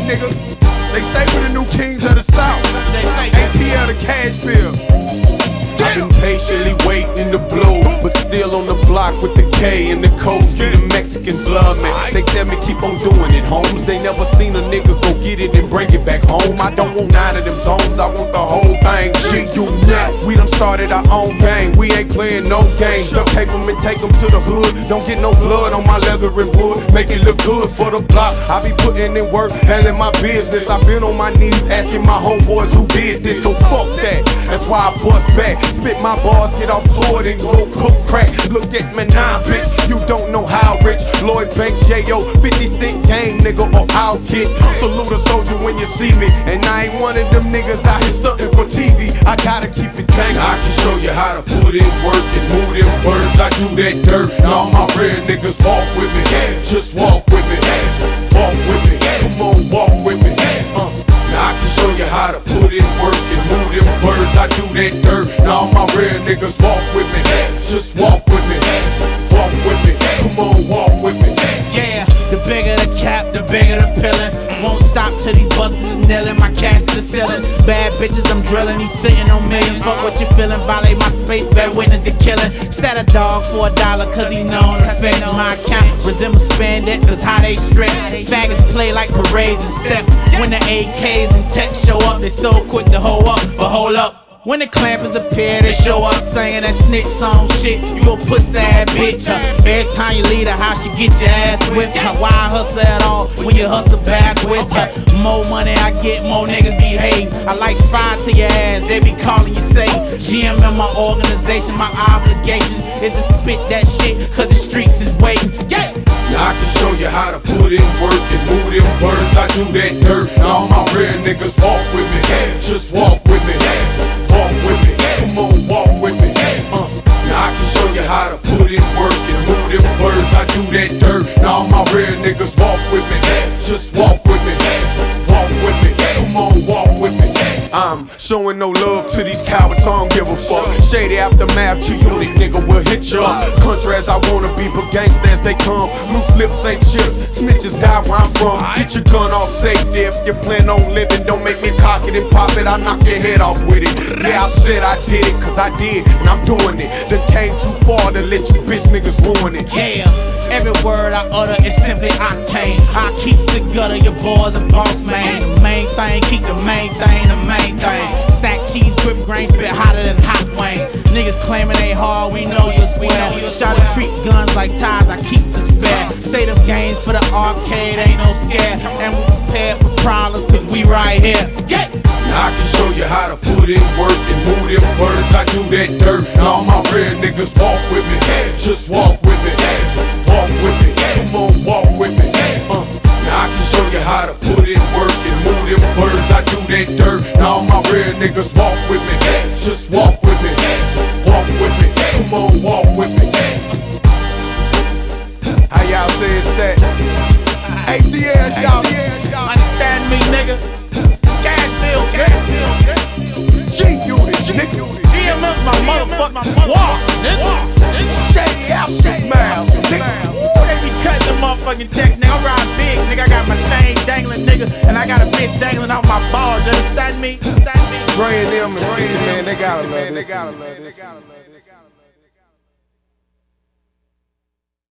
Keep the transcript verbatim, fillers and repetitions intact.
nigga. They say we the new kings of the South. A T L the Cashville. I've been patiently waiting to blow, but still on the block with the K and the coast. See, the Mexicans love me. They tell me keep on doing it, homes. They never seen a nigga go get it and bring it back home. I don't want nine of them zones, I want the whole thing. Shit, you not. We done started our own game. We ain't playing no games. Duct tape them and take them to the hood. Don't get no blood on my leather and wood. Make it look good for the block. I be putting in work, handling my business. I been on my knees asking my homeboys who did this. So fuck that. That's why I bust back. Spit my bars, get off tour, then go cook crack. Look at me now, bitch, you don't know how rich. Lloyd Banks, J O, fifty cent game, nigga, or I'll get. Salute a soldier when you see me. And I ain't one of them niggas out here stunting for T V. I gotta keep it gang. I can show you how to put in work and move them birds. I do that dirt, and all my real niggas walk with me. Just walk with me, walk with me. Come on, walk with me. Uh. Now I can show you how to put in work and move them birds. I do that dirt, and all my real niggas walk with me. Just walk with me, walk with me. Come on, walk with me. Yeah, the bigger the cap, the bigger the pillin'. Won't stop till these buses is kneeling. My cash to the ceiling. Bad bitches I'm drilling. He's sitting on millions. Fuck what you feeling. Violate my space. Bad witness the killing. Stat a dog for a dollar cause he known to fetch my account. Resemble spandex cause how they stretch. Faggots play like parades and step. When the A Ks and tech show up, they so quick to hold up. But hold up. When the clampers appear, they show up saying that snitch song shit. You a pussy ass bitch. Huh? Every time you leave the house, you get your ass whipped. Huh? Why hustle at all when you hustle backwards? Huh? More money I get, more niggas be hating. I like fire to your ass, they be calling you Satan. G M in my organization, my obligation is to spit that shit, cause the streets is waiting. Yeah. Now I can show you how to put in work and move them birds. I do that dirt, and all my real niggas walk with me. Just walk with me. Walk with me, come on, walk with me. Uh, now I can show you how to put in work and move them birds. I do that dirt, and all my real niggas walk with me. Just walk with me, walk with me. Come on, walk with me. I'm showing no love to these cowards, I don't give a fuck. Shady aftermath, G-Unit nigga will hit you up. Country as I wanna be, but gangsters they come. Loose lips ain't chips, snitches die where I'm from. Get your gun off safety if you plan on living. Don't make me cock it and pop it, I knock your head off with it. Yeah, I said I did it, cause I did, and I'm doing it. Done came too far to let you bitch niggas ruin it. Yeah, every word I utter is simply octane. I keep it gutter, your boys a boss man. The main thing, keep the main thing, the main thing. Stack cheese, whip grain, spit hotter than hot wings. Niggas claiming they hard, we know you're square. Shot to treat guns like ties, I keep to spare. Say them games for the arcade, ain't no scare. And we prepared for problems, cause we right here. Yeah. Now I can show you how to put in work and move them birds. I do that dirt, and all my real niggas walk with me. Just walk with me, walk with me. Come on, walk with me. Uh, now I can show you how to put in work and move them birds. I do that dirt, and all my real niggas walk with me. Just walk with me, walk with me. Come on, walk with me. How y'all say it's that? A T L, y'all. Understand me, nigga? Cashville, G-Unit, nigga. D M F my motherfucking squad, nigga. Shady aftermath, nigga. Ooh, they be cutting the motherfucking checks, nigga. I'm riding big, nigga. I got my chain dangling, nigga. And I got a bitch dangling off my balls. You understand me? Understand me? Dre and them and fifty, man, they gotta love this.